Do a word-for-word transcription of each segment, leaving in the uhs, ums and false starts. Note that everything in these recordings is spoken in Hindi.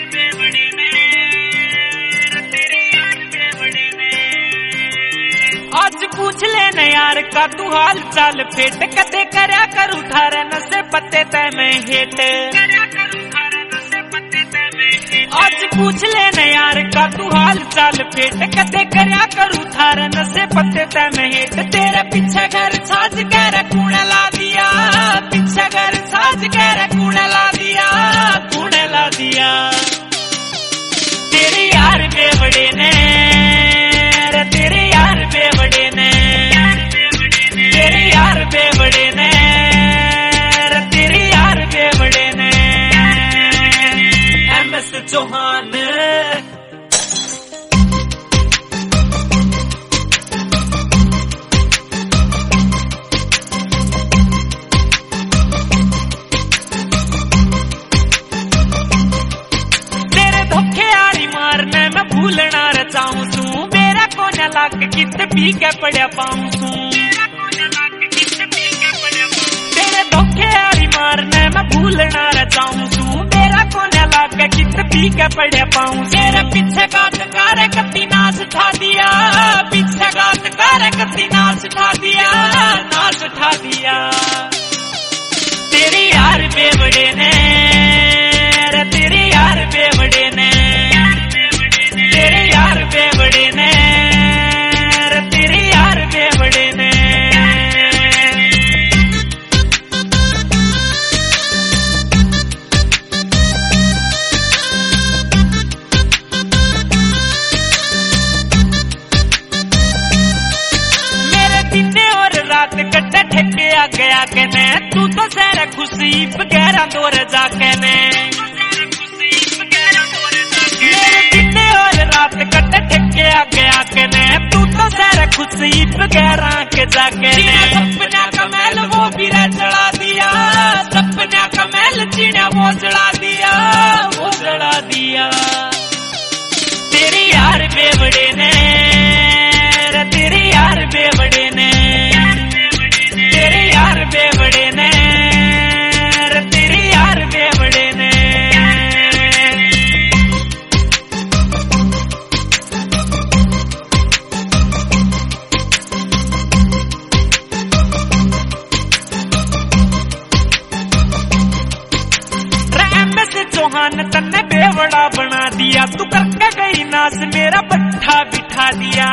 आज पूछ लेना यार का तू हाल चाल फेट कदे करया करू थारे नशे पत्ते तय में हेट। आज पूछ लेना यार का तू हाल चाल फेट कदे करया करू थारे नशे पत्ते तय में हेट। तेरे पीछे घर साज कर कूड़ा ला दिया, पीछे घर साज कर कूड़ा ला दिया, कूड़ा ला दिया। तेरे यार बेवड़े ने तेरे यार बेवड़े ने तेरे यार बेवड़े ने तेरे यार बेवड़े ने। एम एस चौहान तेरे धोखे यारी मारने में भूलना रचाऊं तू मेरा कोना लाग कित पी के पड़या पाऊं तू। तेरे धोखे यारी मारने में भूलना रचाऊं तू मेरा कोना लाग कित पी के पड़या पाऊं। तेरे पीछे गात कारे कत्ती नाच उठा दिया, पीछे गात कारे कत्ती नाच उठा दिया, नाच उठा दिया। तेरे यार बेवड़े ने तेरे यार बेवड़े ने तेरे यार बेवड़े ने तेरे यार बेवड़े ने। मेरे दिन और रात कट्टे ठेके आ गया के ने तू तो सर खुशी बगैरा दौर जाके ने। रात कट ठेके आ गया के ने तू तो सर खुशी बगैरा के जाके सपना का महल वो भी चढ़ा दिया, सपना का महल चीना वो चढ़ा दिया, वो चढ़ा दिया। तेरे यार बेवड़े ने तेरे यार बेवड़े ने तेरे यार बेवड़े ने तेरे यार बेवड़े ने। चौहान तन्ने बेवड़ा बना दिया तू करके गई नास मेरा पट्ठा बिठा दिया।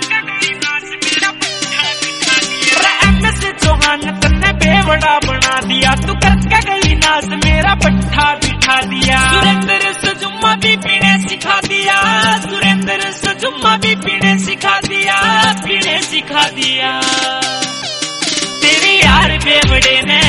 चौहान तन्ने बेवड़ा बना दिया तू करके गई नास मेरा पट्ठा बिठा दिया। सुरेंद्र सजुम्मा भी पीने सिखा दिया, सुरेंद्र सजुम्मा भी पीने सिखा दिया, पीने सिखा दिया। तेरे यार बेवड़े ने